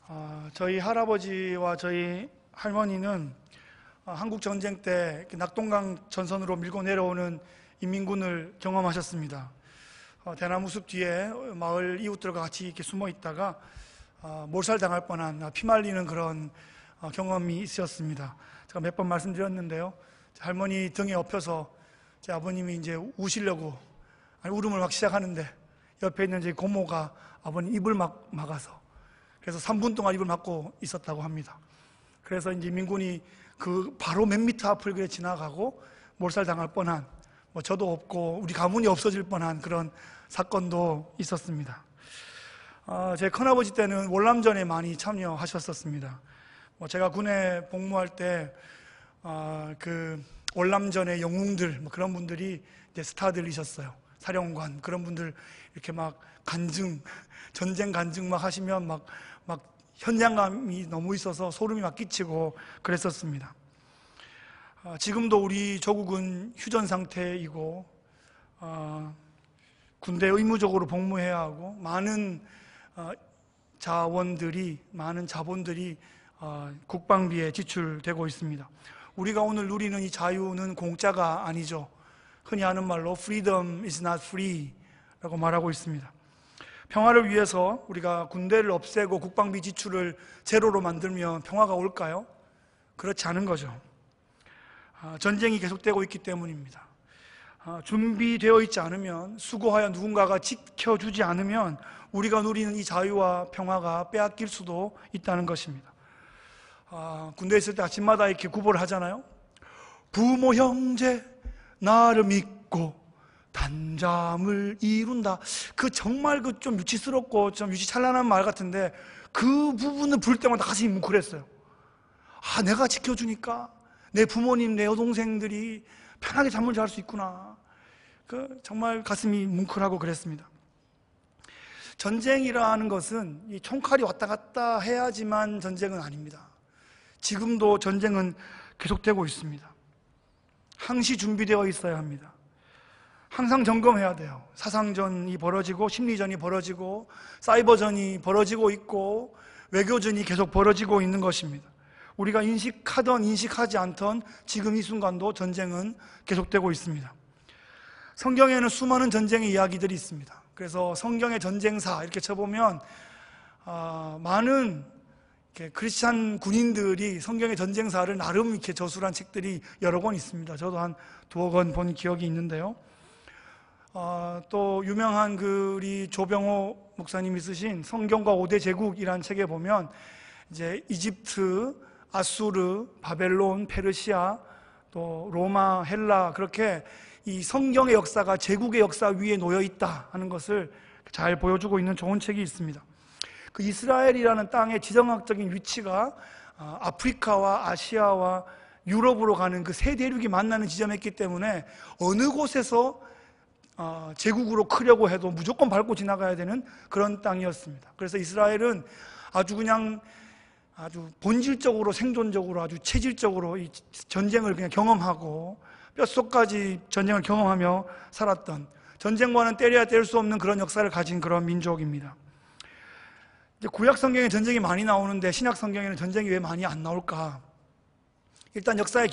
저희 할아버지와 저희 할머니는 한국 전쟁 때 낙동강 전선으로 밀고 내려오는 인민군을 경험하셨습니다. 대나무 숲 뒤에 마을 이웃들과 같이 이렇게 숨어 있다가 몰살당할 뻔한 피말리는 그런 경험이 있었습니다. 제가 몇 번 말씀드렸는데요. 할머니 등에 엎혀서 제 아버님이 이제 우시려고 울음을 막 시작하는데 옆에 있는 제 고모가 아버님 입을 막아서 그래서 3분 동안 입을 막고 있었다고 합니다. 그래서 이제 민군이 그 바로 몇 미터 앞을 그래 지나가고 몰살당할 뻔한, 저도 없고 우리 가문이 없어질 뻔한 그런 사건도 있었습니다. 제 큰아버지 때는 월남전에 많이 참여하셨었습니다. 제가 군에 복무할 때 그 월남전의 영웅들, 그런 분들이 이제 스타들이셨어요. 사령관 그런 분들 이렇게 막 간증, 전쟁 간증 막 하시면 막 현장감이 너무 있어서 소름이 막 끼치고 그랬었습니다. 지금도 우리 조국은 휴전 상태이고 군대에 의무적으로 복무해야 하고 많은 많은 자본들이 국방비에 지출되고 있습니다. 우리가 오늘 누리는 이 자유는 공짜가 아니죠. 흔히 하는 말로 freedom is not free 라고 말하고 있습니다. 평화를 위해서 우리가 군대를 없애고 국방비 지출을 제로로 만들면 평화가 올까요? 그렇지 않은 거죠. 전쟁이 계속되고 있기 때문입니다. 준비되어 있지 않으면, 수고하여 누군가가 지켜주지 않으면 우리가 누리는 이 자유와 평화가 빼앗길 수도 있다는 것입니다. 군대에 있을 때 아침마다 이렇게 구보를 하잖아요. 부모 형제 나를 믿고 단잠을 이룬다. 정말 좀 유치스럽고 좀 유치찬란한 말 같은데 그 부분을 볼 때마다 가슴이 뭉클했어요. 내가 지켜주니까 내 부모님, 내 여동생들이 편하게 잠을 잘 수 있구나. 정말 가슴이 뭉클하고 그랬습니다. 전쟁이라는 것은 이 총칼이 왔다 갔다 해야지만 전쟁은 아닙니다. 지금도 전쟁은 계속되고 있습니다. 항시 준비되어 있어야 합니다. 항상 점검해야 돼요. 사상전이 벌어지고 심리전이 벌어지고 사이버전이 벌어지고 있고 외교전이 계속 벌어지고 있는 것입니다. 우리가 인식하던 인식하지 않던 지금 이 순간도 전쟁은 계속되고 있습니다. 성경에는 수많은 전쟁의 이야기들이 있습니다. 그래서 성경의 전쟁사 이렇게 쳐보면 많은 크리스찬 군인들이 성경의 전쟁사를 나름 이렇게 저술한 책들이 여러 권 있습니다. 저도 한 2권 본 기억이 있는데요. 또 유명한 우리 조병호 목사님이 쓰신 성경과 5대 제국이라는 책에 보면 이제 이집트, 아수르, 바벨론, 페르시아, 또 로마, 헬라, 그렇게 이 성경의 역사가 제국의 역사 위에 놓여 있다 하는 것을 잘 보여주고 있는 좋은 책이 있습니다. 이스라엘이라는 땅의 지정학적인 위치가 아프리카와 아시아와 유럽으로 가는 그 세 대륙이 만나는 지점이었기 때문에 어느 곳에서 제국으로 크려고 해도 무조건 밟고 지나가야 되는 그런 땅이었습니다. 그래서 이스라엘은 아주 본질적으로, 생존적으로, 아주 체질적으로 이 전쟁을 그냥 경험하고 뼛속까지 전쟁을 경험하며 살았던, 전쟁과는 때려야 뗄 수 없는 그런 역사를 가진 그런 민족입니다. 이제 구약 성경에 전쟁이 많이 나오는데 신약 성경에는 전쟁이 왜 많이 안 나올까? 일단 역사의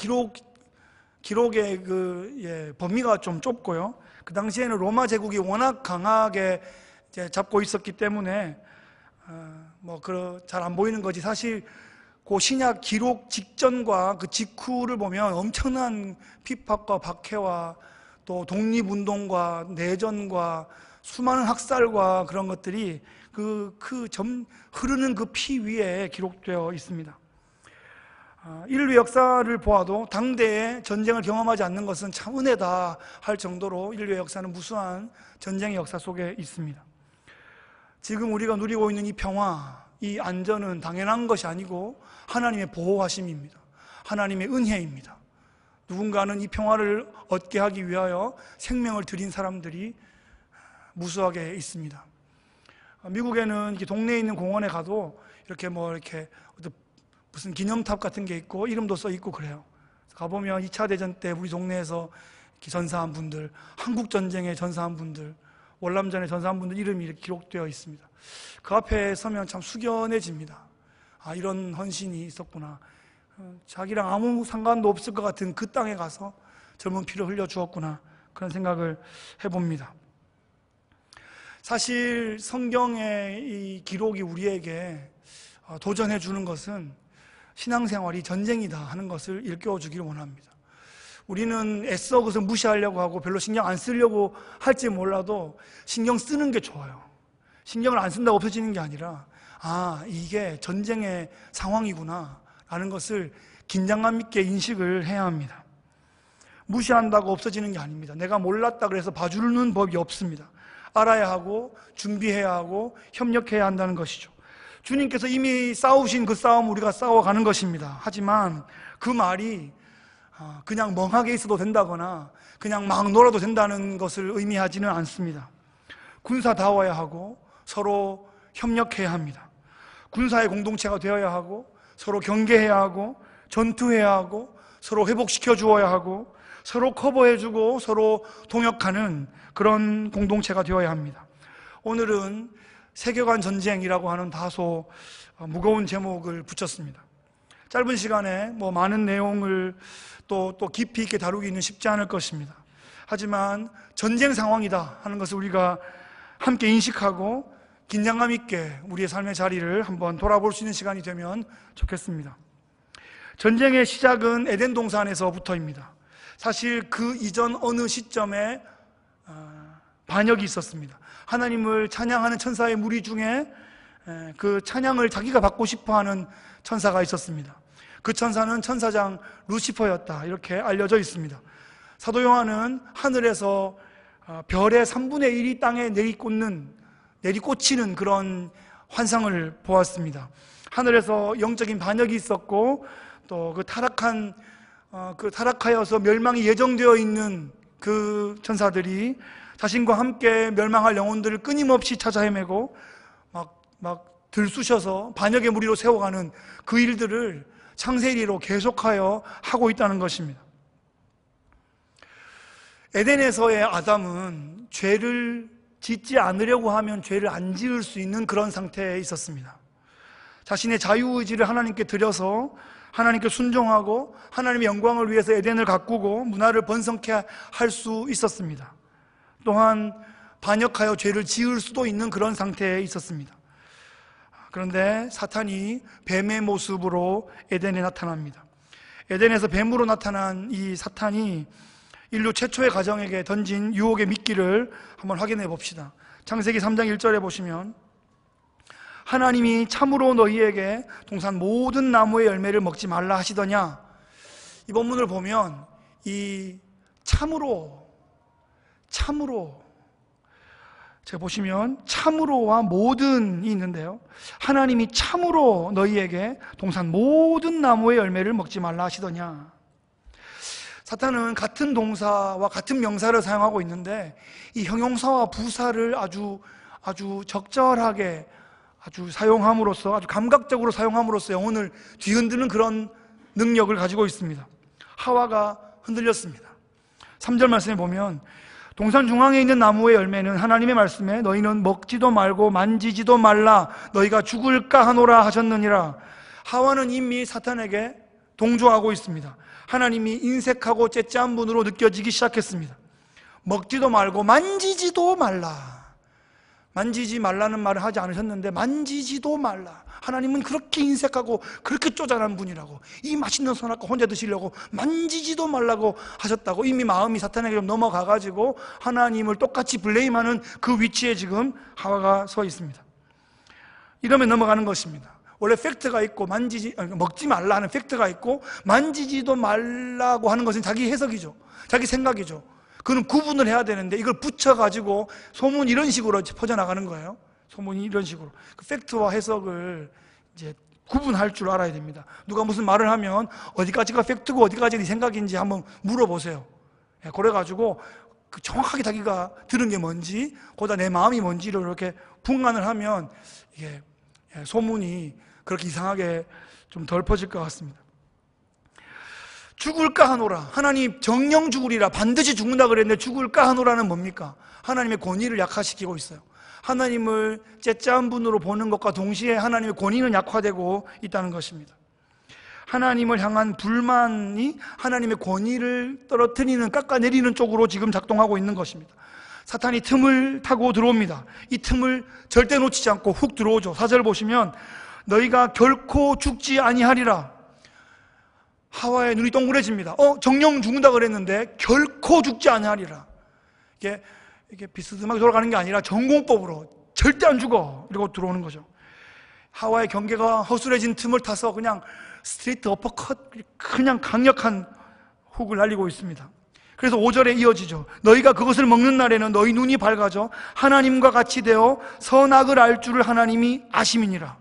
기록의 범위가 좀 좁고요. 그 당시에는 로마 제국이 워낙 강하게 이제 잡고 있었기 때문에 잘 안 보이는 거지. 사실 그 신약 기록 직전과 그 직후를 보면 엄청난 핍박과 박해와 또 독립운동과 내전과 수많은 학살과 그런 것들이 흐르는 그 피 위에 기록되어 있습니다. 인류 역사를 보아도 당대에 전쟁을 경험하지 않는 것은 참 은혜다 할 정도로 인류의 역사는 무수한 전쟁의 역사 속에 있습니다. 지금 우리가 누리고 있는 이 평화, 이 안전은 당연한 것이 아니고 하나님의 보호하심입니다. 하나님의 은혜입니다. 누군가는 이 평화를 얻게 하기 위하여 생명을 들인 사람들이 무수하게 있습니다. 미국에는 이렇게 동네에 있는 공원에 가도 이렇게 무슨 기념탑 같은 게 있고 이름도 써 있고 그래요. 가보면 2차 대전 때 우리 동네에서 이렇게 전사한 분들, 한국전쟁에 전사한 분들, 월남전에 전사한 분들 이름이 이렇게 기록되어 있습니다. 그 앞에 서면 참 숙연해집니다. 아, 이런 헌신이 있었구나. 자기랑 아무 상관도 없을 것 같은 그 땅에 가서 젊은 피를 흘려 주었구나. 그런 생각을 해봅니다. 사실 성경의 이 기록이 우리에게 도전해 주는 것은 신앙생활이 전쟁이다 하는 것을 일깨워 주기를 원합니다. 우리는 애써 그것을 무시하려고 하고 별로 신경 안 쓰려고 할지 몰라도 신경 쓰는 게 좋아요. 신경을 안 쓴다고 없어지는 게 아니라 아, 이게 전쟁의 상황이구나 라는 것을 긴장감 있게 인식을 해야 합니다. 무시한다고 없어지는 게 아닙니다. 내가 몰랐다 그래서 봐주는 법이 없습니다. 알아야 하고 준비해야 하고 협력해야 한다는 것이죠. 주님께서 이미 싸우신 그 싸움 우리가 싸워가는 것입니다. 하지만 그 말이 그냥 멍하게 있어도 된다거나 그냥 막 놀아도 된다는 것을 의미하지는 않습니다. 군사다워야 하고 서로 협력해야 합니다. 군사의 공동체가 되어야 하고 서로 경계해야 하고 전투해야 하고 서로 회복시켜 주어야 하고 서로 커버해주고 서로 동역하는 그런 공동체가 되어야 합니다. 오늘은 세계관 전쟁이라고 하는 다소 무거운 제목을 붙였습니다. 짧은 시간에 많은 내용을 또 깊이 있게 다루기는 쉽지 않을 것입니다. 하지만 전쟁 상황이다 하는 것을 우리가 함께 인식하고 긴장감 있게 우리의 삶의 자리를 한번 돌아볼 수 있는 시간이 되면 좋겠습니다. 전쟁의 시작은 에덴 동산에서부터입니다. 사실 그 이전 어느 시점에 반역이 있었습니다. 하나님을 찬양하는 천사의 무리 중에 그 찬양을 자기가 받고 싶어하는 천사가 있었습니다. 그 천사는 천사장 루시퍼였다 이렇게 알려져 있습니다. 사도 요한은 하늘에서 별의 3분의 1이 땅에 내리꽂히는 그런 환상을 보았습니다. 하늘에서 영적인 반역이 있었고 또 타락하여서 멸망이 예정되어 있는 그 천사들이 자신과 함께 멸망할 영혼들을 끊임없이 찾아 헤매고 막 들쑤셔서 반역의 무리로 세워가는 그 일들을 창세기로 계속하여 하고 있다는 것입니다. 에덴에서의 아담은 죄를 짓지 않으려고 하면 죄를 안 지을 수 있는 그런 상태에 있었습니다. 자신의 자유의지를 하나님께 드려서 하나님께 순종하고 하나님의 영광을 위해서 에덴을 가꾸고 문화를 번성케 할 수 있었습니다. 또한 반역하여 죄를 지을 수도 있는 그런 상태에 있었습니다. 그런데 사탄이 뱀의 모습으로 에덴에 나타납니다. 에덴에서 뱀으로 나타난 이 사탄이 인류 최초의 가정에게 던진 유혹의 미끼를 한번 확인해 봅시다. 창세기 3장 1절에 보시면 하나님이 참으로 너희에게 동산 모든 나무의 열매를 먹지 말라 하시더냐. 이 본문을 보면 이 참으로 제가 보시면 참으로와 모든이 있는데요, 하나님이 참으로 너희에게 동산 모든 나무의 열매를 먹지 말라 하시더냐. 사탄은 같은 동사와 같은 명사를 사용하고 있는데 이 형용사와 부사를 아주 적절하게 사용함으로써, 아주 감각적으로 사용함으로써 영혼을 뒤흔드는 그런 능력을 가지고 있습니다. 하와가 흔들렸습니다. 3절 말씀에 보면 동산 중앙에 있는 나무의 열매는 하나님의 말씀에 너희는 먹지도 말고 만지지도 말라 너희가 죽을까 하노라 하셨느니라. 하와는 이미 사탄에게 동조하고 있습니다. 하나님이 인색하고 째째한 분으로 느껴지기 시작했습니다. 먹지도 말고 만지지도 말라. 만지지 말라는 말을 하지 않으셨는데 만지지도 말라. 하나님은 그렇게 인색하고 그렇게 쪼잔한 분이라고, 이 맛있는 선악과 혼자 드시려고 만지지도 말라고 하셨다고 이미 마음이 사탄에게 좀 넘어가가지고 하나님을 똑같이 블레임하는 그 위치에 지금 하와가 서 있습니다. 이러면 넘어가는 것입니다. 원래 팩트가 있고 먹지 말라 하는 팩트가 있고 만지지도 말라고 하는 것은 자기 해석이죠. 자기 생각이죠. 그는 구분을 해야 되는데 이걸 붙여가지고 소문이 이런 식으로 퍼져나가는 거예요. 소문이 이런 식으로. 그 팩트와 해석을 이제 구분할 줄 알아야 됩니다. 누가 무슨 말을 하면 어디까지가 팩트고 어디까지가 네 생각인지 한번 물어보세요. 그래가지고 정확하게 자기가 들은 게 뭔지, 거기다 내 마음이 뭔지를 이렇게 분간을 하면 이게 소문이 그렇게 이상하게 좀 덜 퍼질 것 같습니다. 죽을까 하노라. 하나님 정령 죽으리라. 반드시 죽는다 그랬는데 죽을까 하노라는 뭡니까? 하나님의 권위를 약화시키고 있어요. 하나님을 째짜한 분으로 보는 것과 동시에 하나님의 권위는 약화되고 있다는 것입니다. 하나님을 향한 불만이 하나님의 권위를 떨어뜨리는, 깎아내리는 쪽으로 지금 작동하고 있는 것입니다. 사탄이 틈을 타고 들어옵니다. 이 틈을 절대 놓치지 않고 훅 들어오죠. 4절 보시면 너희가 결코 죽지 아니하리라. 하와의 눈이 동그래집니다. 정령 죽는다 그랬는데 결코 죽지 아니하리라. 이게 비스듬하게 돌아가는 게 아니라 전공법으로 절대 안 죽어 이러고 들어오는 거죠. 하와의 경계가 허술해진 틈을 타서 그냥 스트레이트 어퍼컷, 그냥 강력한 훅을 날리고 있습니다. 그래서 5절에 이어지죠. 너희가 그것을 먹는 날에는 너희 눈이 밝아져 하나님과 같이 되어 선악을 알 줄을 하나님이 아심이니라.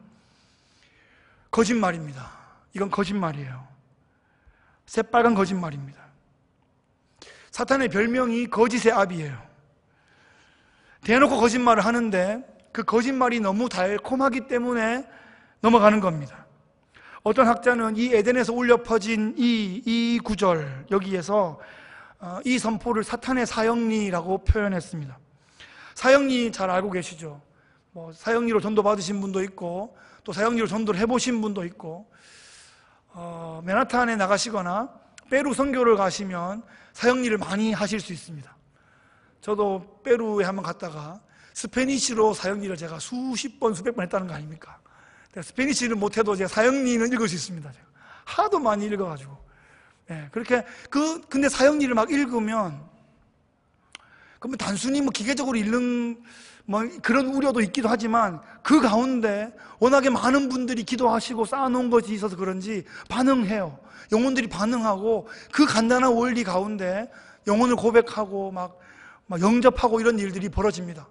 거짓말입니다. 이건 거짓말이에요. 새빨간 거짓말입니다. 사탄의 별명이 거짓의 아비예요. 대놓고 거짓말을 하는데 그 거짓말이 너무 달콤하기 때문에 넘어가는 겁니다. 어떤 학자는 이 에덴에서 울려 퍼진 이 구절, 여기에서 이 선포를 사탄의 사형리라고 표현했습니다. 사형리 잘 알고 계시죠? 사형리로 전도 받으신 분도 있고 또 사형리로 전도를 해보신 분도 있고, 맨하탄에 나가시거나 페루 선교를 가시면 사형리를 많이 하실 수 있습니다. 저도 페루에 한번 갔다가 스페니쉬로 사형리를 제가 수십 번, 수백 번 했다는 거 아닙니까? 스페니쉬를 못해도 제가 사형리는 읽을 수 있습니다. 제가 하도 많이 읽어가지고. 그렇게, 근데 사형리를 막 읽으면, 그러면 단순히 기계적으로 읽는, 그런 우려도 있기도 하지만, 그 가운데 워낙에 많은 분들이 기도하시고 쌓아놓은 것이 있어서 그런지 반응해요. 영혼들이 반응하고, 그 간단한 원리 가운데 영혼을 고백하고, 막 영접하고 이런 일들이 벌어집니다.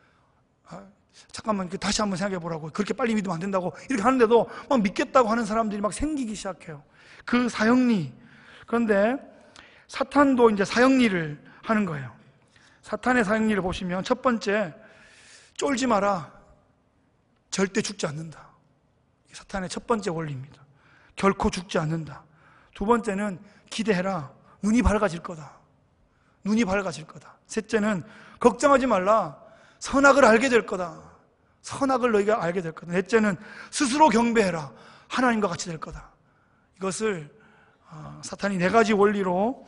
잠깐만 다시 한번 생각해 보라고, 그렇게 빨리 믿으면 안 된다고 이렇게 하는데도 막 믿겠다고 하는 사람들이 막 생기기 시작해요. 그 사형리. 그런데 사탄도 이제 사형리를 하는 거예요. 사탄의 사형리를 보시면 첫 번째, 쫄지 마라. 절대 죽지 않는다. 사탄의 첫 번째 원리입니다. 결코 죽지 않는다. 두 번째는 기대해라. 눈이 밝아질 거다. 눈이 밝아질 거다. 셋째는 걱정하지 말라. 선악을 알게 될 거다. 선악을 너희가 알게 될 거다. 넷째는 스스로 경배해라. 하나님과 같이 될 거다. 이것을 사탄이 네 가지 원리로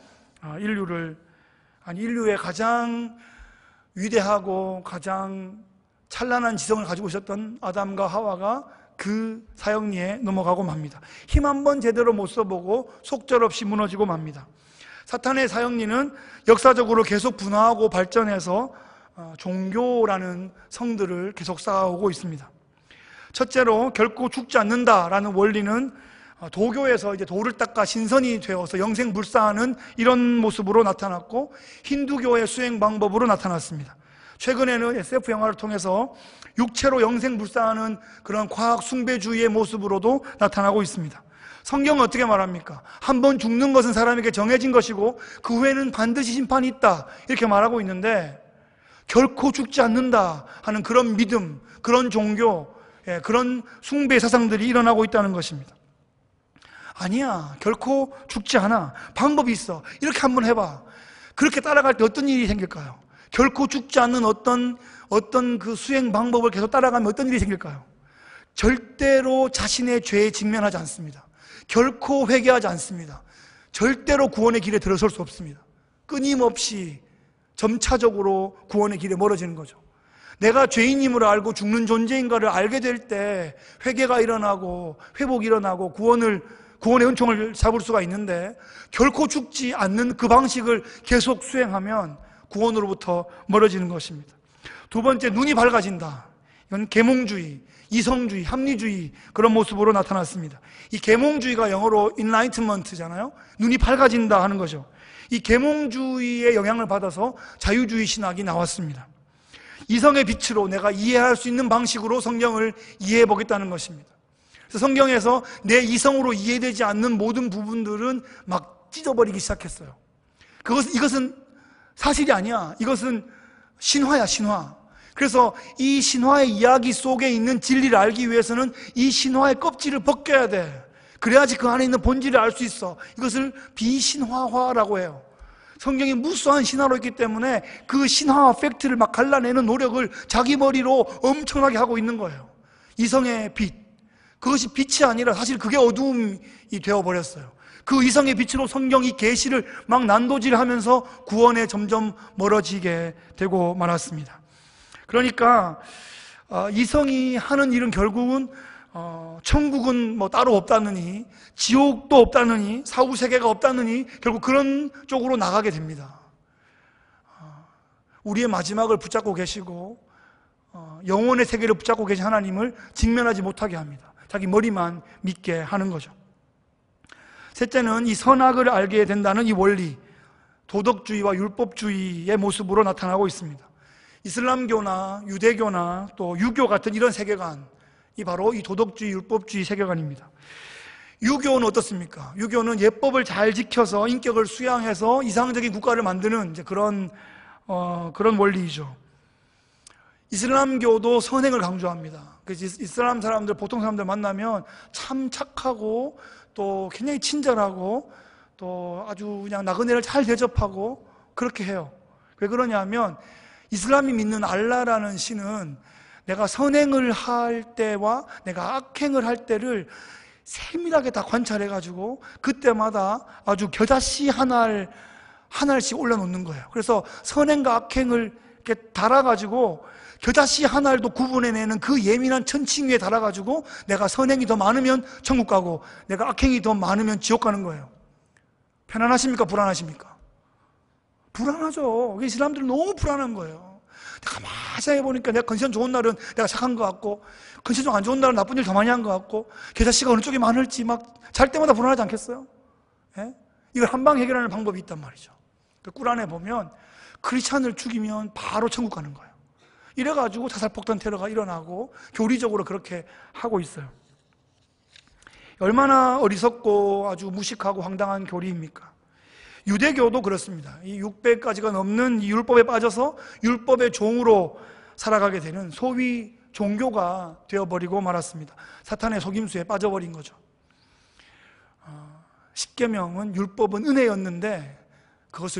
인류의 가장 위대하고 가장 찬란한 지성을 가지고 있었던 아담과 하와가 그 사형리에 넘어가고 맙니다. 힘 한 번 제대로 못 써보고 속절없이 무너지고 맙니다. 사탄의 사형리는 역사적으로 계속 분화하고 발전해서 종교라는 성들을 계속 쌓아오고 있습니다. 첫째로 결코 죽지 않는다라는 원리는 도교에서 이제 돌을 닦아 신선이 되어서 영생불사하는 이런 모습으로 나타났고, 힌두교의 수행 방법으로 나타났습니다. 최근에는 SF 영화를 통해서 육체로 영생불사하는 그런 과학 숭배주의의 모습으로도 나타나고 있습니다. 성경은 어떻게 말합니까? 한 번 죽는 것은 사람에게 정해진 것이고 그 후에는 반드시 심판이 있다, 이렇게 말하고 있는데, 결코 죽지 않는다 하는 그런 믿음, 그런 종교, 그런 숭배 사상들이 일어나고 있다는 것입니다. 아니야, 결코 죽지 않아. 방법이 있어. 이렇게 한번 해봐. 그렇게 따라갈 때 어떤 일이 생길까요? 결코 죽지 않는 어떤 그 수행 방법을 계속 따라가면 어떤 일이 생길까요? 절대로 자신의 죄에 직면하지 않습니다. 결코 회개하지 않습니다. 절대로 구원의 길에 들어설 수 없습니다. 끊임없이 점차적으로 구원의 길에 멀어지는 거죠. 내가 죄인임을 알고 죽는 존재인가를 알게 될 때 회개가 일어나고 회복이 일어나고 구원의 은총을 잡을 수가 있는데, 결코 죽지 않는 그 방식을 계속 수행하면 구원으로부터 멀어지는 것입니다. 두 번째, 눈이 밝아진다. 이건 계몽주의, 이성주의, 합리주의, 그런 모습으로 나타났습니다. 이 계몽주의가 영어로 enlightenment잖아요. 눈이 밝아진다 하는 거죠. 이 계몽주의의 영향을 받아서 자유주의 신학이 나왔습니다. 이성의 빛으로 내가 이해할 수 있는 방식으로 성경을 이해해 보겠다는 것입니다. 그래서 성경에서 내 이성으로 이해되지 않는 모든 부분들은 막 찢어버리기 시작했어요. 이것은 사실이 아니야. 이것은 신화야, 신화. 그래서 이 신화의 이야기 속에 있는 진리를 알기 위해서는 이 신화의 껍질을 벗겨야 돼. 그래야지 그 안에 있는 본질을 알 수 있어. 이것을 비신화화라고 해요. 성경이 무수한 신화로 있기 때문에 그 신화와 팩트를 막 갈라내는 노력을 자기 머리로 엄청나게 하고 있는 거예요. 이성의 빛, 그것이 빛이 아니라 사실 그게 어두움이 되어버렸어요. 그 이성의 빛으로 성경이 계시를 막 난도질하면서 구원에 점점 멀어지게 되고 말았습니다. 그러니까 이성이 하는 일은 결국은 천국은 뭐 따로 없다느니, 지옥도 없다느니, 사후세계가 없다느니 결국 그런 쪽으로 나가게 됩니다. 우리의 마지막을 붙잡고 계시고 영혼의 세계를 붙잡고 계신 하나님을 직면하지 못하게 합니다. 자기 머리만 믿게 하는 거죠. 셋째는 이 선악을 알게 된다는 이 원리, 도덕주의와 율법주의의 모습으로 나타나고 있습니다. 이슬람교나 유대교나 또 유교 같은 이런 세계관이 바로 이 도덕주의, 율법주의 세계관입니다. 유교는 어떻습니까? 유교는 예법을 잘 지켜서 인격을 수양해서 이상적인 국가를 만드는 이제 그런 원리이죠. 이슬람교도 선행을 강조합니다. 그래서 이슬람 사람들, 보통 사람들 만나면 참 착하고 또 굉장히 친절하고 또 아주 그냥 나그네를 잘 대접하고 그렇게 해요. 왜 그러냐면 이슬람이 믿는 알라라는 신은 내가 선행을 할 때와 내가 악행을 할 때를 세밀하게 다 관찰해가지고 그때마다 아주 겨자씨 하나씩 올려놓는 거예요. 그래서 선행과 악행을 이렇게 달아가지고 겨자씨 하나도 구분해내는 그 예민한 천칭 위에 달아가지고 내가 선행이 더 많으면 천국 가고 내가 악행이 더 많으면 지옥 가는 거예요. 편안하십니까? 불안하십니까? 불안하죠. 이 사람들은 너무 불안한 거예요. 가만히 생각해보니까 내가 컨디션 좋은 날은 내가 착한 것 같고 컨디션 안 좋은 날은 나쁜 일 더 많이 한 것 같고 겨자씨가 어느 쪽이 많을지 막 잘 때마다 불안하지 않겠어요? 예? 이걸 한방 해결하는 방법이 있단 말이죠. 그 꿀안에 보면 크리스찬을 죽이면 바로 천국 가는 거예요. 이래가지고 자살폭탄 테러가 일어나고 교리적으로 그렇게 하고 있어요. 얼마나 어리석고 아주 무식하고 황당한 교리입니까? 유대교도 그렇습니다. 이 600가지가 넘는 이 율법에 빠져서 율법의 종으로 살아가게 되는 소위 종교가 되어버리고 말았습니다. 사탄의 속임수에 빠져버린 거죠. 10계명은 율법은 은혜였는데 그것을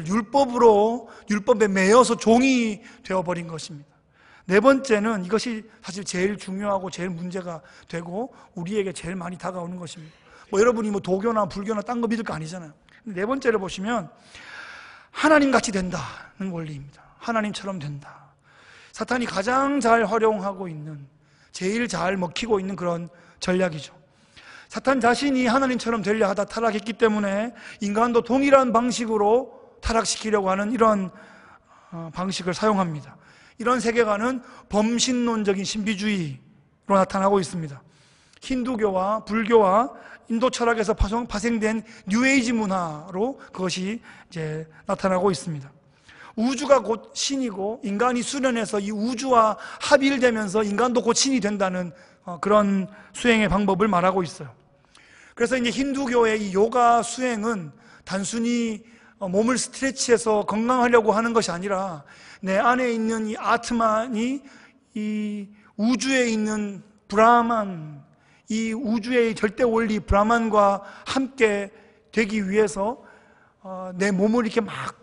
율법에 매여서 종이 되어버린 것입니다. 네 번째는 이것이 사실 제일 중요하고 제일 문제가 되고 우리에게 제일 많이 다가오는 것입니다. 여러분이 도교나 불교나 딴 거 믿을 거 아니잖아요. 네 번째를 보시면 하나님같이 된다는 원리입니다. 하나님처럼 된다. 사탄이 가장 잘 활용하고 있는, 제일 잘 먹히고 있는 그런 전략이죠. 사탄 자신이 하나님처럼 되려 하다 타락했기 때문에 인간도 동일한 방식으로 타락시키려고 하는 이런 방식을 사용합니다. 이런 세계관은 범신론적인 신비주의로 나타나고 있습니다. 힌두교와 불교와 인도 철학에서 파생된 뉴에이지 문화로 그것이 이제 나타나고 있습니다. 우주가 곧 신이고 인간이 수련해서 이 우주와 합일되면서 인간도 곧 신이 된다는 그런 수행의 방법을 말하고 있어요. 그래서 이제 힌두교의 이 요가 수행은 단순히 몸을 스트레치해서 건강하려고 하는 것이 아니라 내 안에 있는 이 아트만이 이 우주에 있는 브라만, 이 우주의 절대 원리 브라만과 함께 되기 위해서 내 몸을 이렇게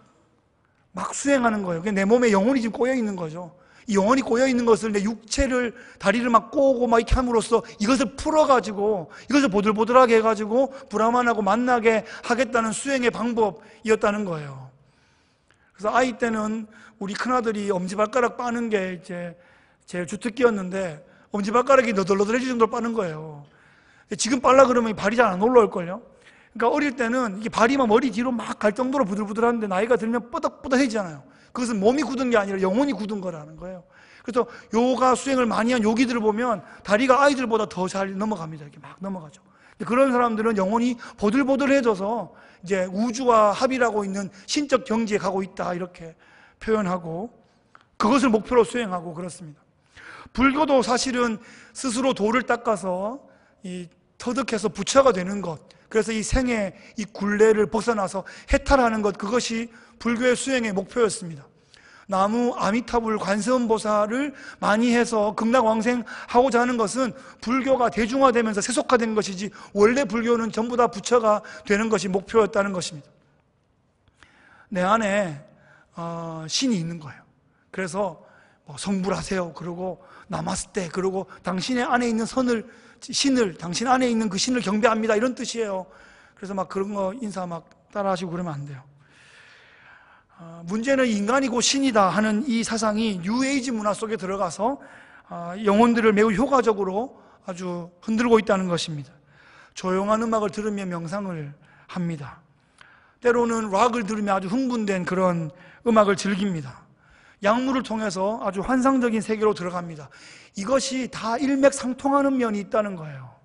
막 수행하는 거예요. 내 몸에 영혼이 지금 꼬여 있는 거죠. 이 영혼이 꼬여 있는 것을 내 육체를 다리를 막 꼬고 막 이렇게 함으로써 이것을 풀어가지고 이것을 보들보들하게 해가지고 브라만하고 만나게 하겠다는 수행의 방법이었다는 거예요. 그래서 아이 때는 우리 큰아들이 엄지발가락 빠는 게 이제 제 주특기였는데 엄지발가락이 너덜너덜해질 정도로 빠는 거예요. 지금 빨라 그러면 발이 잘 안 올라올걸요. 그러니까 어릴 때는 이게 발이 막 머리 뒤로 막 갈 정도로 부들부들한데 나이가 들면 뻐덕뻐덕해지잖아요. 그것은 몸이 굳은 게 아니라 영혼이 굳은 거라는 거예요. 그래서 요가 수행을 많이 한 요기들을 보면 다리가 아이들보다 더 잘 넘어갑니다. 이렇게 막 넘어가죠. 그런 사람들은 영혼이 보들보들해져서 이제 우주와 합이라고 있는 신적 경지에 가고 있다 이렇게 표현하고 그것을 목표로 수행하고 그렇습니다. 불교도 사실은 스스로 돌을 닦아서 이 터득해서 부처가 되는 것, 그래서 이 생의 이 굴레를 벗어나서 해탈하는 것, 그것이 불교의 수행의 목표였습니다. 나무 아미타불 관세음보살을 많이 해서 극락왕생하고자 하는 것은 불교가 대중화되면서 세속화된 것이지 원래 불교는 전부 다 부처가 되는 것이 목표였다는 것입니다. 내 안에 신이 있는 거예요. 그래서 성불하세요 그러고 나마스테 그러고 당신의 안에 있는 신을 당신 안에 있는 그 신을 경배합니다 이런 뜻이에요. 그래서 막 그런 거 인사 막 따라하시고 그러면 안 돼요. 문제는 인간이고 신이다 하는 이 사상이 뉴에이지 문화 속에 들어가서 영혼들을 매우 효과적으로 아주 흔들고 있다는 것입니다. 조용한 음악을 들으며 명상을 합니다. 때로는 락을 들으며 아주 흥분된 그런 음악을 즐깁니다. 약물을 통해서 아주 환상적인 세계로 들어갑니다. 이것이 다 일맥상통하는 면이 있다는 거예요.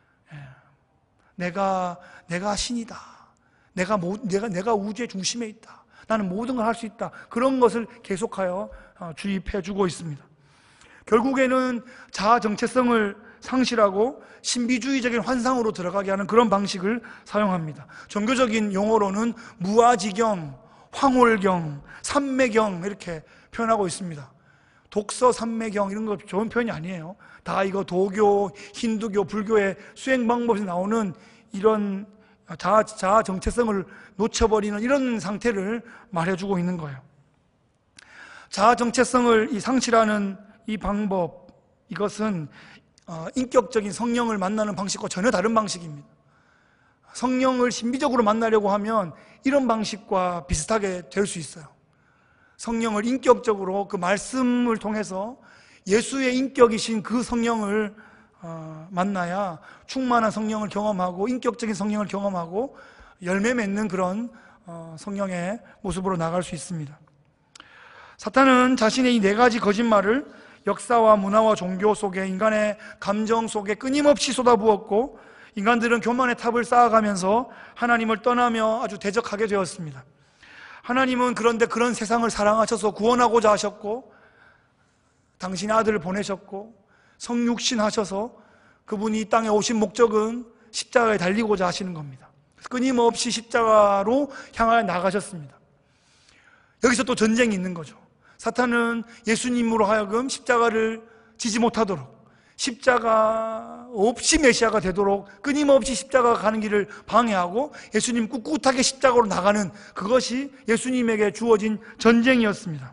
내가 신이다. 내가 우주의 중심에 있다. 나는 모든 걸 할 수 있다. 그런 것을 계속하여 주입해 주고 있습니다. 결국에는 자아 정체성을 상실하고 신비주의적인 환상으로 들어가게 하는 그런 방식을 사용합니다. 종교적인 용어로는 무아지경, 황홀경, 삼매경 이렇게 표현하고 있습니다. 독서, 삼매경 이런 거 좋은 표현이 아니에요. 다 이거 도교, 힌두교, 불교의 수행 방법에서 나오는 이런 자아 정체성을 놓쳐버리는 이런 상태를 말해주고 있는 거예요. 자아 정체성을 상실하는 이 방법, 이것은 인격적인 성령을 만나는 방식과 전혀 다른 방식입니다. 성령을 신비적으로 만나려고 하면 이런 방식과 비슷하게 될 수 있어요. 성령을 인격적으로 그 말씀을 통해서 예수의 인격이신 그 성령을 만나야 충만한 성령을 경험하고 인격적인 성령을 경험하고 열매 맺는 그런 성령의 모습으로 나갈 수 있습니다. 사탄은 자신의 이 네 가지 거짓말을 역사와 문화와 종교 속에 인간의 감정 속에 끊임없이 쏟아부었고 인간들은 교만의 탑을 쌓아가면서 하나님을 떠나며 아주 대적하게 되었습니다. 하나님은 그런데 그런 세상을 사랑하셔서 구원하고자 하셨고 당신의 아들을 보내셨고 성육신 하셔서 그분이 이 땅에 오신 목적은 십자가에 달리고자 하시는 겁니다. 끊임없이 십자가로 향하여 나가셨습니다. 여기서 또 전쟁이 있는 거죠. 사탄은 예수님으로 하여금 십자가를 지지 못하도록 십자가 없이 메시아가 되도록 끊임없이 십자가가 가는 길을 방해하고 예수님 꿋꿋하게 십자가로 나가는 그것이 예수님에게 주어진 전쟁이었습니다.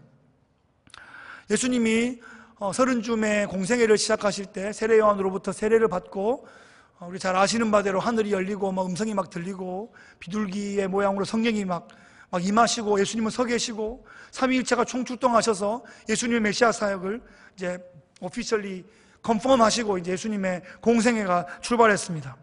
예수님이 30쯤에 공생애를 시작하실 때 세례 요한으로부터 세례를 받고 우리 잘 아시는 바대로 하늘이 열리고 음성이 막 들리고 비둘기의 모양으로 성령이 막 임하시고 예수님은 서 계시고 삼위일체가 총출동하셔서 예수님의 메시아 사역을 이제 오피셜리 컨펌하시고 이제 예수님의 공생애가 출발했습니다.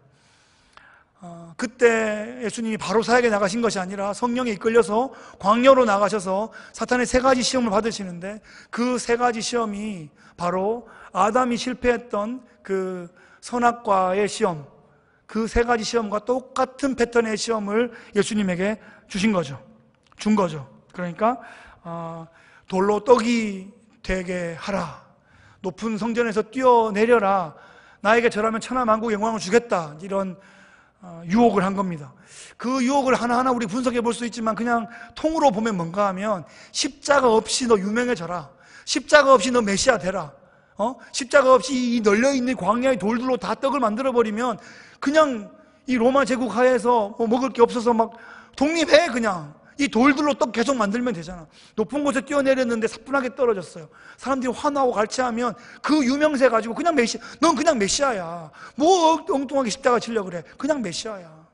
그때 예수님이 바로 사역에 나가신 것이 아니라 성령에 이끌려서 광야로 나가셔서 사탄의 세 가지 시험을 받으시는데 그 세 가지 시험이 바로 아담이 실패했던 그 선악과의 시험, 그 세 가지 시험과 똑같은 패턴의 시험을 예수님에게 준 거죠. 그러니까 돌로 떡이 되게 하라, 높은 성전에서 뛰어내려라, 나에게 절하면 천하만국 영광을 주겠다, 이런 유혹을 한 겁니다. 그 유혹을 하나하나 우리 분석해 볼 수 있지만 그냥 통으로 보면 뭔가 하면 십자가 없이 너 유명해져라, 십자가 없이 너 메시아 되라, 십자가 없이 이 널려있는 광야의 돌들로 다 떡을 만들어버리면 그냥 이 로마 제국 하에서 먹을 게 없어서 막 독립해. 그냥 이 돌들로 떡 계속 만들면 되잖아. 높은 곳에 뛰어내렸는데 사뿐하게 떨어졌어요. 사람들이 화나고 갈채하면 그 유명세 가지고 그냥 넌 그냥 메시아야, 뭐 엉뚱하게 십자가 치려고 그래, 그냥 메시아야,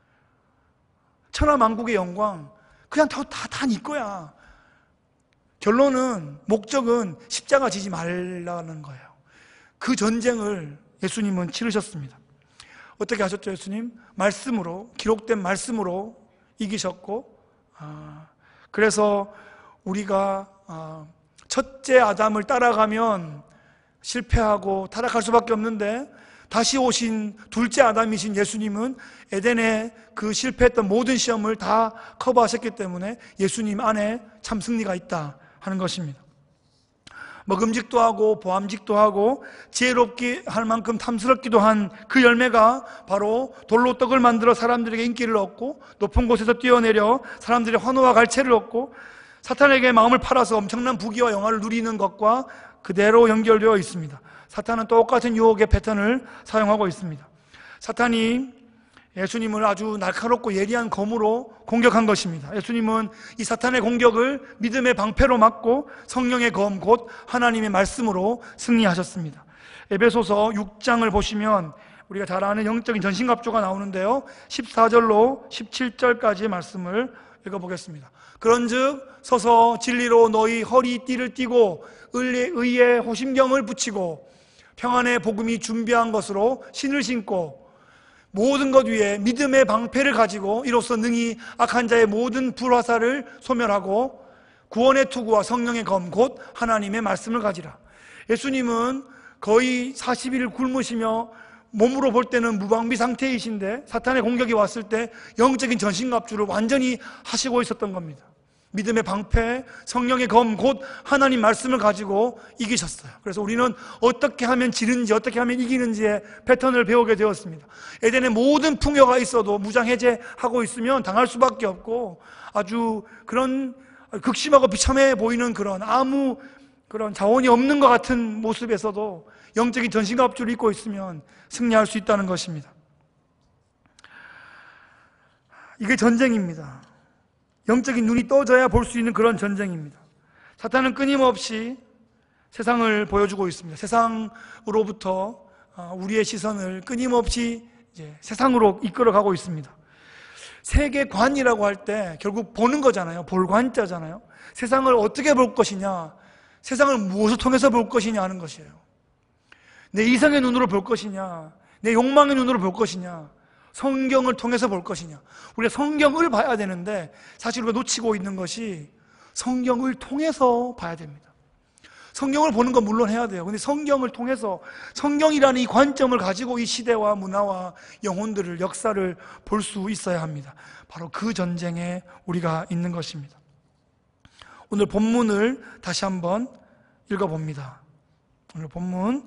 천하만국의 영광 그냥 다 네 거야. 결론은, 목적은 십자가 지지 말라는 거예요. 그 전쟁을 예수님은 치르셨습니다. 어떻게 하셨죠? 예수님 말씀으로, 기록된 말씀으로 이기셨고, 그래서 우리가 첫째 아담을 따라가면 실패하고 타락할 수밖에 없는데 다시 오신 둘째 아담이신 예수님은 에덴의 그 실패했던 모든 시험을 다 커버하셨기 때문에 예수님 안에 참 승리가 있다 하는 것입니다. 먹음직도 하고 보암직도 하고 지혜롭게 할 만큼 탐스럽기도 한 그 열매가 바로 돌로 떡을 만들어 사람들에게 인기를 얻고 높은 곳에서 뛰어내려 사람들의 환호와 갈채를 얻고 사탄에게 마음을 팔아서 엄청난 부귀와 영화를 누리는 것과 그대로 연결되어 있습니다. 사탄은 똑같은 유혹의 패턴을 사용하고 있습니다. 사탄이 예수님을 아주 날카롭고 예리한 검으로 공격한 것입니다. 예수님은 이 사탄의 공격을 믿음의 방패로 막고 성령의 검, 곧 하나님의 말씀으로 승리하셨습니다. 에베소서 6장을 보시면 우리가 잘 아는 영적인 전신갑주가 나오는데요, 14절로 17절까지의 말씀을 읽어보겠습니다. 그런즉 서서 진리로 너희 허리띠를 띠고 의의 호심경을 붙이고 평안의 복음이 준비한 것으로 신을 신고 모든 것 위에 믿음의 방패를 가지고 이로써 능히 악한 자의 모든 불화살을 소멸하고 구원의 투구와 성령의 검 곧 하나님의 말씀을 가지라. 예수님은 거의 40일 굶으시며 몸으로 볼 때는 무방비 상태이신데 사탄의 공격이 왔을 때 영적인 전신갑주를 완전히 하시고 있었던 겁니다. 믿음의 방패, 성령의 검, 곧 하나님 말씀을 가지고 이기셨어요. 그래서 우리는 어떻게 하면 지는지, 어떻게 하면 이기는지의 패턴을 배우게 되었습니다. 에덴의 모든 풍요가 있어도 무장해제하고 있으면 당할 수밖에 없고, 아주 그런 극심하고 비참해 보이는 그런 자원이 없는 것 같은 모습에서도 영적인 전신갑주를 입고 있으면 승리할 수 있다는 것입니다. 이게 전쟁입니다. 영적인 눈이 떠져야 볼 수 있는 그런 전쟁입니다. 사탄은 끊임없이 세상을 보여주고 있습니다. 세상으로부터 우리의 시선을 끊임없이 이제 세상으로 이끌어가고 있습니다. 세계관이라고 할 때 결국 보는 거잖아요. 볼 관자잖아요. 세상을 어떻게 볼 것이냐, 세상을 무엇을 통해서 볼 것이냐 하는 것이에요. 내 이성의 눈으로 볼 것이냐, 내 욕망의 눈으로 볼 것이냐, 성경을 통해서 볼 것이냐. 우리가 성경을 봐야 되는데 사실 우리가 놓치고 있는 것이 성경을 통해서 봐야 됩니다. 성경을 보는 건 물론 해야 돼요. 근데 성경을 통해서, 성경이라는 이 관점을 가지고 이 시대와 문화와 영혼들을, 역사를 볼 수 있어야 합니다. 바로 그 전쟁에 우리가 있는 것입니다. 오늘 본문을 다시 한번 읽어봅니다. 오늘 본문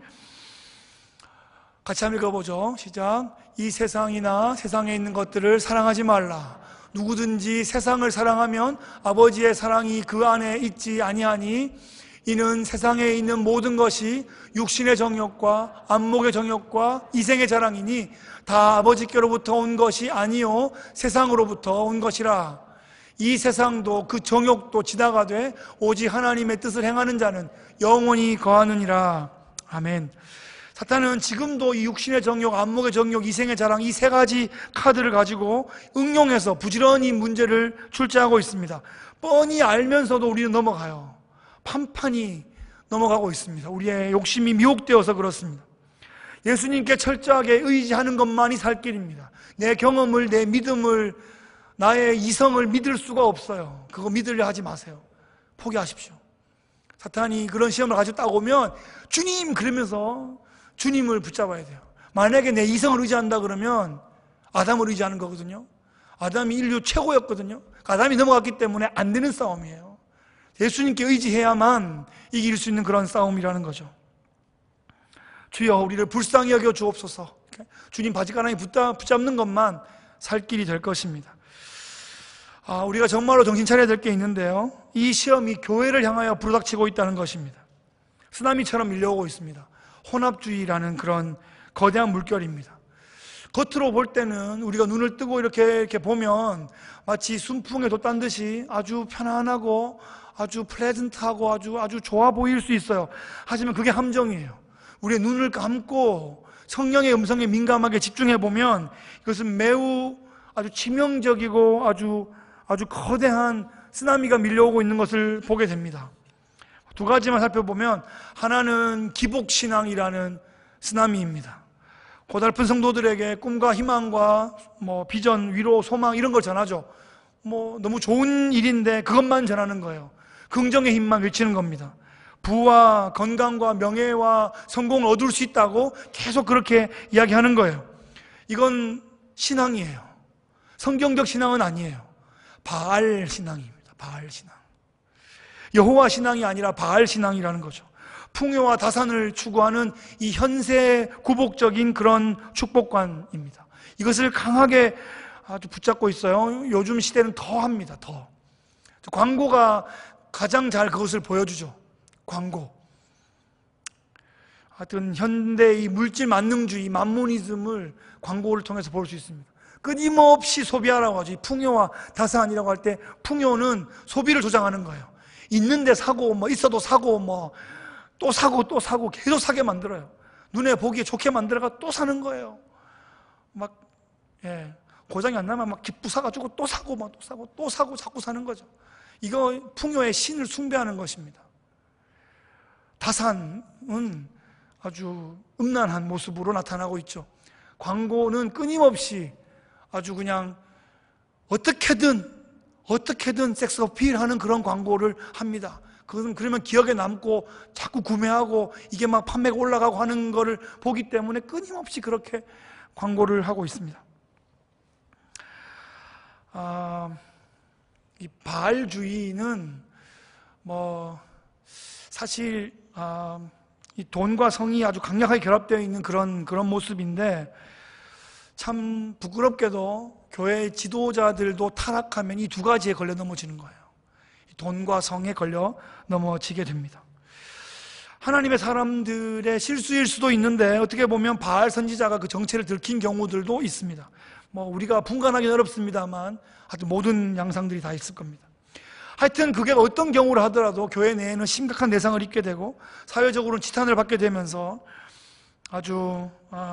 같이 한번 읽어보죠. 시작. 이 세상이나 세상에 있는 것들을 사랑하지 말라. 누구든지 세상을 사랑하면 아버지의 사랑이 그 안에 있지 아니하니 이는 세상에 있는 모든 것이 육신의 정욕과 안목의 정욕과 이생의 자랑이니 다 아버지께로부터 온 것이 아니요 세상으로부터 온 것이라. 이 세상도 그 정욕도 지나가되 오직 하나님의 뜻을 행하는 자는 영원히 거하느니라. 아멘. 사탄은 지금도 이 육신의 정욕, 안목의 정욕, 이생의 자랑, 이 세 가지 카드를 가지고 응용해서 부지런히 문제를 출제하고 있습니다. 뻔히 알면서도 우리는 넘어가요. 판판히 넘어가고 있습니다. 우리의 욕심이 미혹되어서 그렇습니다. 예수님께 철저하게 의지하는 것만이 살 길입니다. 내 경험을, 내 믿음을, 나의 이성을 믿을 수가 없어요. 그거 믿으려 하지 마세요. 포기하십시오. 사탄이 그런 시험을 가지고 딱 오면 주님 그러면서 주님을 붙잡아야 돼요. 만약에 내 이성을 의지한다 그러면 아담을 의지하는 거거든요. 아담이 인류 최고였거든요. 아담이 넘어갔기 때문에 안 되는 싸움이에요. 예수님께 의지해야만 이길 수 있는 그런 싸움이라는 거죠. 주여 우리를 불쌍히 여겨 주옵소서. 주님 바지가랑이 붙잡는 것만 살 길이 될 것입니다. 우리가 정말로 정신 차려야 될 게 있는데요, 이 시험이 교회를 향하여 부르닥치고 있다는 것입니다. 쓰나미처럼 밀려오고 있습니다. 혼합주의라는 그런 거대한 물결입니다. 겉으로 볼 때는 우리가 눈을 뜨고 이렇게 보면 마치 순풍에 돛단 듯이 아주 편안하고 아주 플레전트하고 아주 좋아 보일 수 있어요. 하지만 그게 함정이에요. 우리의 눈을 감고 성령의 음성에 민감하게 집중해 보면 이것은 매우 아주 치명적이고 아주 거대한 쓰나미가 밀려오고 있는 것을 보게 됩니다. 두 가지만 살펴보면, 하나는 기복신앙이라는 쓰나미입니다. 고달픈 성도들에게 꿈과 희망과 비전, 위로, 소망 이런 걸 전하죠. 너무 좋은 일인데 그것만 전하는 거예요. 긍정의 힘만 외치는 겁니다. 부와 건강과 명예와 성공을 얻을 수 있다고 계속 그렇게 이야기하는 거예요. 이건 신앙이에요. 성경적 신앙은 아니에요. 바알 신앙입니다. 바알 신앙. 여호와 신앙이 아니라 바알 신앙이라는 거죠. 풍요와 다산을 추구하는 이 현세 구복적인 그런 축복관입니다. 이것을 강하게 아주 붙잡고 있어요. 요즘 시대는 더 합니다. 더. 광고가 가장 잘 그것을 보여주죠. 광고. 하여튼 현대의 물질 만능주의, 만모니즘을 광고를 통해서 볼 수 있습니다. 끊임없이 소비하라고 하죠. 풍요와 다산이라고 할 때 풍요는 소비를 조장하는 거예요. 있는데 사고, 있어도 사고, 또 사고 또 사고 계속 사게 만들어요. 눈에 보기에 좋게 만들어가 또 사는 거예요. 고장이 안 나면 기쁘 사가지고 또 사고, 또 사고, 또 사고, 자꾸 사는 거죠. 이거 풍요의 신을 숭배하는 것입니다. 다산은 아주 음란한 모습으로 나타나고 있죠. 광고는 끊임없이 아주 그냥 어떻게든 섹스 어필하는 그런 광고를 합니다. 그러면 기억에 남고 자꾸 구매하고 이게 판매가 올라가고 하는 거를 보기 때문에 끊임없이 그렇게 광고를 하고 있습니다. 이 바알주의는 사실 이 돈과 성이 아주 강력하게 결합되어 있는 그런 모습인데, 참 부끄럽게도 교회 지도자들도 타락하면 이 두 가지에 걸려 넘어지는 거예요. 돈과 성에 걸려 넘어지게 됩니다. 하나님의 사람들의 실수일 수도 있는데, 어떻게 보면 바알 선지자가 그 정체를 들킨 경우들도 있습니다. 우리가 분간하기는 어렵습니다만 하여튼 모든 양상들이 다 있을 겁니다. 하여튼 그게 어떤 경우를 하더라도 교회 내에는 심각한 내상을 입게 되고 사회적으로는 지탄을 받게 되면서 아주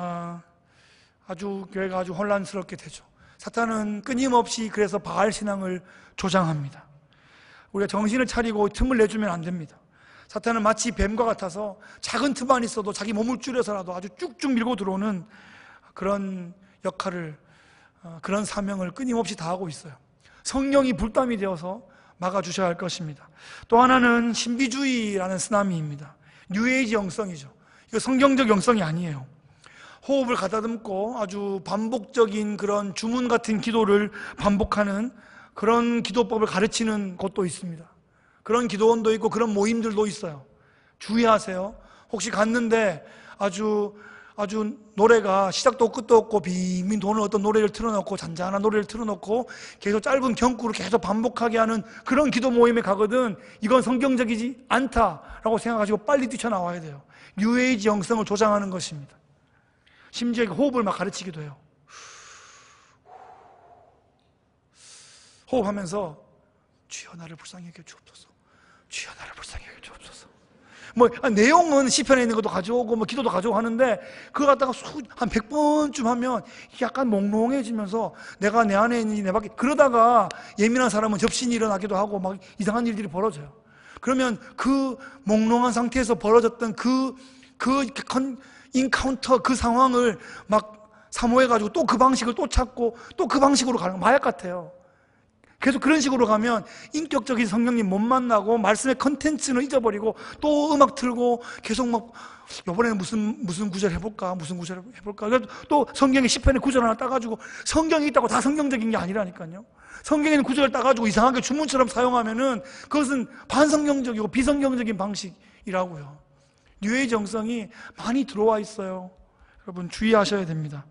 교회가 아주 혼란스럽게 되죠. 사탄은 끊임없이 그래서 바알 신앙을 조장합니다. 우리가 정신을 차리고 틈을 내주면 안 됩니다. 사탄은 마치 뱀과 같아서 작은 틈만 있어도 자기 몸을 줄여서라도 아주 쭉쭉 밀고 들어오는 그런 역할을, 그런 사명을 끊임없이 다하고 있어요. 성령이 불담이 되어서 막아주셔야 할 것입니다. 또 하나는 신비주의라는 쓰나미입니다. 뉴에이지 영성이죠. 이거 성경적 영성이 아니에요. 호흡을 가다듬고 아주 반복적인 그런 주문 같은 기도를 반복하는 그런 기도법을 가르치는 곳도 있습니다. 그런 기도원도 있고 그런 모임들도 있어요. 주의하세요. 혹시 갔는데 아주 노래가 시작도 없고 끝도 없고 빈민 도는 어떤 노래를 틀어놓고 잔잔한 노래를 틀어놓고 계속 짧은 경구를 계속 반복하게 하는 그런 기도 모임에 가거든 이건 성경적이지 않다라고 생각하시고 빨리 뛰쳐나와야 돼요. 뉴에이지 영성을 조장하는 것입니다. 심지어 호흡을 막 가르치기도 해요. 호흡하면서 주여 나를 불쌍히 여겨 주옵소서, 주여 나를 불쌍히 여겨 주옵소서. 내용은 시편에 있는 것도 가져오고 기도도 가져오고 하는데 그거 갖다가 한 100번쯤 하면 약간 몽롱해지면서 내가 내 안에 있는지 내 밖에, 그러다가 예민한 사람은 접신이 일어나기도 하고 막 이상한 일들이 벌어져요. 그러면 그 몽롱한 상태에서 벌어졌던 그 인카운터 그 상황을 막 사모해가지고 또 그 방식을 또 찾고 또 그 방식으로 가는 거 마약 같아요. 계속 그런 식으로 가면 인격적인 성령님 못 만나고 말씀의 컨텐츠는 잊어버리고 또 음악 틀고 계속 이번에는 무슨 구절 해볼까, 무슨 구절 해볼까. 그래서 또 성경에 시편에 구절 하나 따가지고, 성경이 있다고 다 성경적인 게 아니라니까요. 성경에 있는 구절을 따가지고 이상하게 주문처럼 사용하면은 그것은 반성경적이고 비성경적인 방식이라고요. 뉴에이지 영성이 많이 들어와 있어요. 여러분 주의하셔야 됩니다.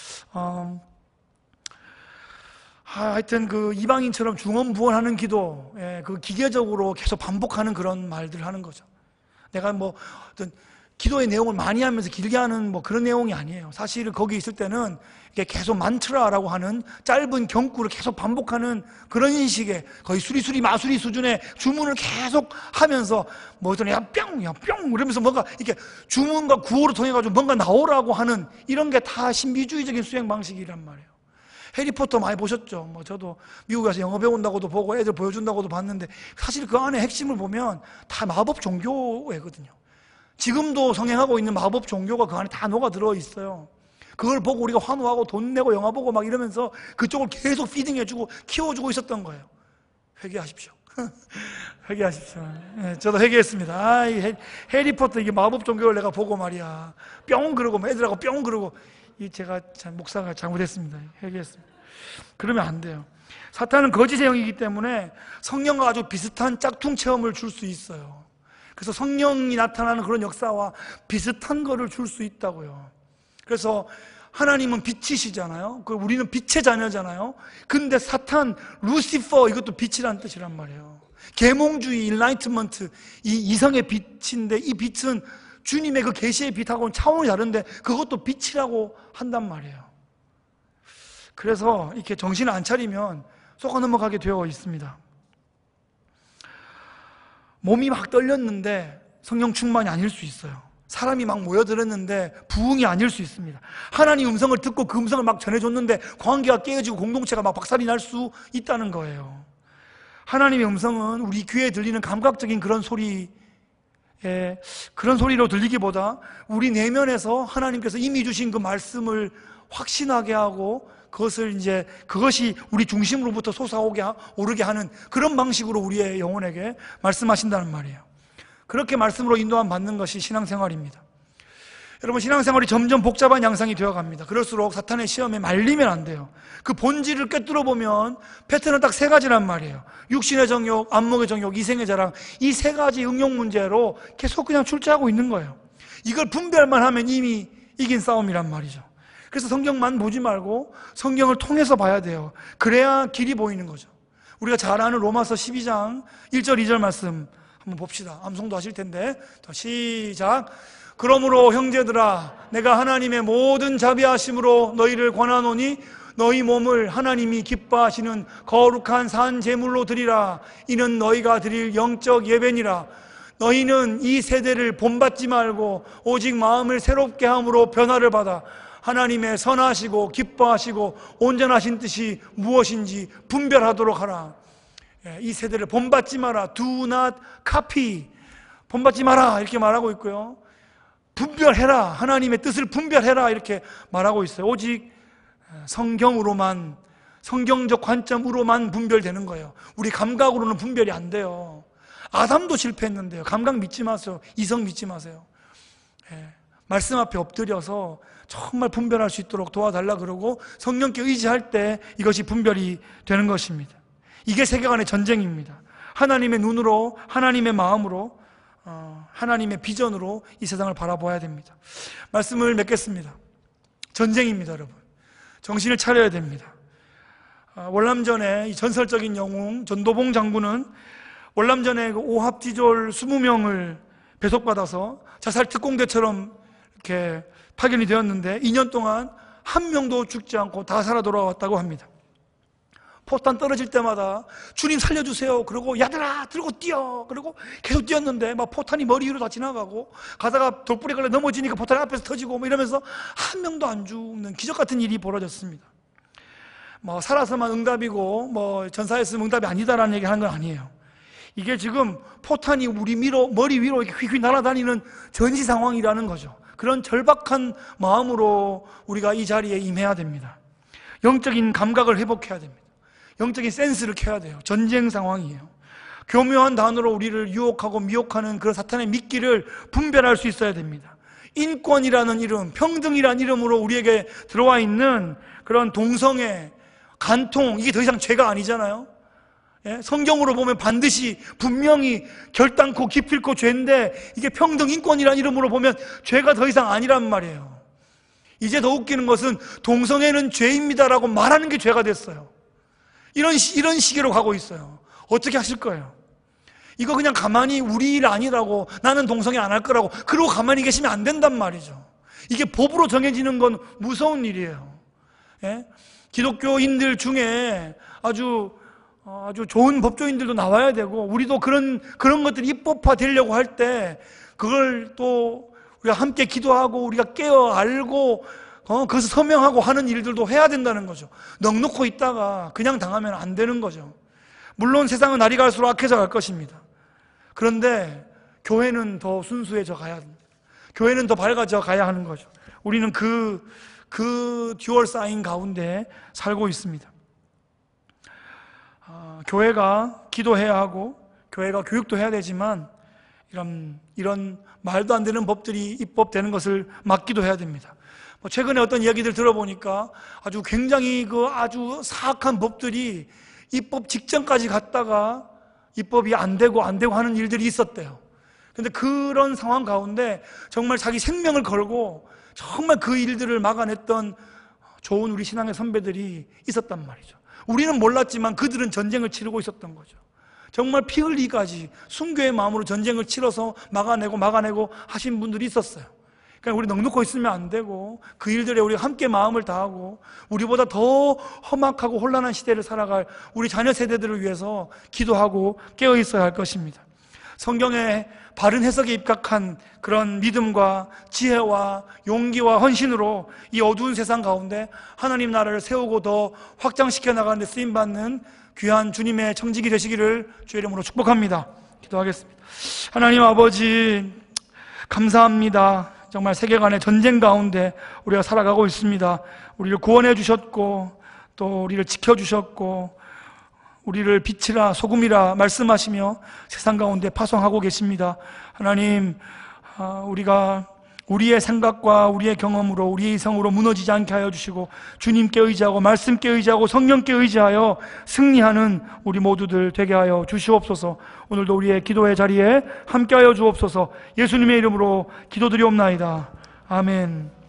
하여튼 그 이방인처럼 중언부언하는 기도, 그 기계적으로 계속 반복하는 그런 말들을 하는 거죠. 내가 어떤 기도의 내용을 많이 하면서 길게 하는 그런 내용이 아니에요. 사실 거기 있을 때는 이게 계속 만트라라고 하는 짧은 경구를 계속 반복하는 그런 식의 거의 수리수리 마수리 수준의 주문을 계속 하면서 뿅 이러면서 뭔가 이렇게 주문과 구호를 통해 가지고 뭔가 나오라고 하는 이런 게 다 신비주의적인 수행 방식이란 말이에요. 해리포터 많이 보셨죠? 저도 미국 가서 영어 배운다고도 보고 애들 보여준다고도 봤는데 사실 그 안에 핵심을 보면 다 마법 종교애거든요. 지금도 성행하고 있는 마법 종교가 그 안에 다 녹아 들어 있어요. 그걸 보고 우리가 환호하고 돈 내고 영화 보고 막 이러면서 그쪽을 계속 피딩해주고 키워주고 있었던 거예요. 회개하십시오. 회개하십시오. 네, 저도 회개했습니다. 해리포터 이게 마법 종교를 내가 보고 말이야. 뿅 그러고 애들하고 뿅 그러고 제가 목사가 잘못했습니다. 회개했습니다. 그러면 안 돼요. 사탄은 거짓의 영이기 때문에 성령과 아주 비슷한 짝퉁 체험을 줄 수 있어요. 그래서 성령이 나타나는 그런 역사와 비슷한 거를 줄 수 있다고요. 그래서 하나님은 빛이시잖아요. 우리는 빛의 자녀잖아요. 근데 사탄, 루시퍼 이것도 빛이라는 뜻이란 말이에요. 계몽주의, 일라이트먼트, 이 이성의 빛인데 이 빛은 주님의 그 계시의 빛하고는 차원이 다른데 그것도 빛이라고 한단 말이에요. 그래서 이렇게 정신을 안 차리면 속아 넘어가게 되어 있습니다. 몸이 막 떨렸는데 성령 충만이 아닐 수 있어요. 사람이 막 모여들었는데 부흥이 아닐 수 있습니다. 하나님 음성을 듣고 그 음성을 막 전해줬는데 관계가 깨어지고 공동체가 막 박살이 날 수 있다는 거예요. 하나님의 음성은 우리 귀에 들리는 감각적인 그런 소리로 들리기보다 우리 내면에서 하나님께서 이미 주신 그 말씀을 확신하게 하고 그것이 우리 중심으로부터 솟아오르게 하는 그런 방식으로 우리의 영혼에게 말씀하신다는 말이에요. 그렇게 말씀으로 인도함 받는 것이 신앙생활입니다. 여러분, 신앙생활이 점점 복잡한 양상이 되어갑니다. 그럴수록 사탄의 시험에 말리면 안 돼요. 그 본질을 꿰뚫어 보면 패턴은 딱 세 가지란 말이에요. 육신의 정욕, 안목의 정욕, 이생의 자랑, 이 세 가지 응용 문제로 계속 그냥 출제하고 있는 거예요. 이걸 분별만 하면 이미 이긴 싸움이란 말이죠. 그래서 성경만 보지 말고 성경을 통해서 봐야 돼요. 그래야 길이 보이는 거죠. 우리가 잘 아는 로마서 12장 1절 2절 말씀 한번 봅시다. 암송도 하실 텐데. 자, 시작. 그러므로 형제들아, 내가 하나님의 모든 자비하심으로 너희를 권하노니 너희 몸을 하나님이 기뻐하시는 거룩한 산 제물로 드리라. 이는 너희가 드릴 영적 예배니라. 너희는 이 세대를 본받지 말고 오직 마음을 새롭게 함으로 변화를 받아 하나님의 선하시고 기뻐하시고 온전하신 뜻이 무엇인지 분별하도록 하라. 이 세대를 본받지 마라. Do not copy. 본받지 마라 이렇게 말하고 있고요. 분별해라. 하나님의 뜻을 분별해라 이렇게 말하고 있어요. 오직 성경으로만, 성경적 관점으로만 분별되는 거예요. 우리 감각으로는 분별이 안 돼요. 아담도 실패했는데요. 감각 믿지 마세요. 이성 믿지 마세요. 말씀 앞에 엎드려서 정말 분별할 수 있도록 도와달라 그러고 성령께 의지할 때 이것이 분별이 되는 것입니다. 이게 세계관의 전쟁입니다. 하나님의 눈으로, 하나님의 마음으로, 하나님의 비전으로 이 세상을 바라보아야 됩니다. 말씀을 맺겠습니다. 전쟁입니다, 여러분. 정신을 차려야 됩니다. 월남전에 이 전설적인 영웅 전도봉 장군은 월남전에 그 오합지졸 20명을 배속받아서 자살 특공대처럼 이렇게 파견이 되었는데 2년 동안 한 명도 죽지 않고 다 살아 돌아왔다고 합니다. 포탄 떨어질 때마다 주님 살려주세요. 그러고 야들아 들고 뛰어. 그러고 계속 뛰었는데 막 포탄이 머리 위로 다 지나가고 가다가 돌부리 걸려 넘어지니까 포탄이 앞에서 터지고 뭐 이러면서 한 명도 안 죽는 기적 같은 일이 벌어졌습니다. 뭐 살아서만 응답이고 뭐 전사했으면 응답이 아니다라는 얘기 하는 건 아니에요. 이게 지금 포탄이 우리 머리 위로 이렇게 휙휙 날아다니는 전시 상황이라는 거죠. 그런 절박한 마음으로 우리가 이 자리에 임해야 됩니다. 영적인 감각을 회복해야 됩니다. 영적인 센스를 켜야 돼요. 전쟁 상황이에요. 교묘한 단어로 우리를 유혹하고 미혹하는 그런 사탄의 미끼를 분별할 수 있어야 됩니다. 인권이라는 이름, 평등이라는 이름으로 우리에게 들어와 있는 그런 동성애, 간통, 이게 더 이상 죄가 아니잖아요. 성경으로 보면 반드시 분명히 결단코 기필코 죄인데 이게 평등, 인권이라는 이름으로 보면 죄가 더 이상 아니란 말이에요. 이제 더 웃기는 것은 동성애는 죄입니다라고 말하는 게 죄가 됐어요. 이런 시기로 가고 있어요. 어떻게 하실 거예요? 이거 그냥 가만히 우리 일 아니라고, 나는 동성애 안 할 거라고 그러고 가만히 계시면 안 된단 말이죠. 이게 법으로 정해지는 건 무서운 일이에요. 기독교인들 중에 아주 좋은 법조인들도 나와야 되고, 우리도 그런 것들이 입법화 되려고 할 때 그걸 또 우리가 함께 기도하고 우리가 깨어 알고 그것을 서명하고 하는 일들도 해야 된다는 거죠. 넋놓고 있다가 그냥 당하면 안 되는 거죠. 물론 세상은 날이 갈수록 악해져 갈 것입니다. 그런데 교회는 더 순수해져 가야 합니다. 교회는 더 밝아져 가야 하는 거죠. 우리는 그 듀얼 사인 가운데 살고 있습니다. 교회가 기도해야 하고 교회가 교육도 해야 되지만 이런 말도 안 되는 법들이 입법되는 것을 막기도 해야 됩니다. 최근에 어떤 이야기들 들어보니까 아주 굉장히 아주 사악한 법들이 입법 직전까지 갔다가 입법이 안 되고 하는 일들이 있었대요. 그런데 그런 상황 가운데 정말 자기 생명을 걸고 정말 그 일들을 막아냈던 좋은 우리 신앙의 선배들이 있었단 말이죠. 우리는 몰랐지만 그들은 전쟁을 치르고 있었던 거죠. 정말 피 흘리기까지 순교의 마음으로 전쟁을 치러서 막아내고 하신 분들이 있었어요. 그러니까 우리 넉넉히 있으면 안 되고 그 일들에 우리가 함께 마음을 다하고 우리보다 더 험악하고 혼란한 시대를 살아갈 우리 자녀 세대들을 위해서 기도하고 깨어 있어야 할 것입니다. 성경의 바른 해석에 입각한 그런 믿음과 지혜와 용기와 헌신으로 이 어두운 세상 가운데 하나님 나라를 세우고 더 확장시켜 나가는 데 쓰임받는 귀한 주님의 청직이 되시기를 주의 이름으로 축복합니다. 기도하겠습니다. 하나님 아버지, 감사합니다. 정말 세계관의 전쟁 가운데 우리가 살아가고 있습니다. 우리를 구원해 주셨고 또 우리를 지켜주셨고 우리를 빛이라 소금이라 말씀하시며 세상 가운데 파송하고 계십니다. 하나님, 우리가 우리의 생각과 우리의 경험으로 우리의 이성으로 무너지지 않게 하여 주시고 주님께 의지하고 말씀께 의지하고 성령께 의지하여 승리하는 우리 모두들 되게 하여 주시옵소서. 오늘도 우리의 기도의 자리에 함께하여 주옵소서. 예수님의 이름으로 기도드리옵나이다. 아멘.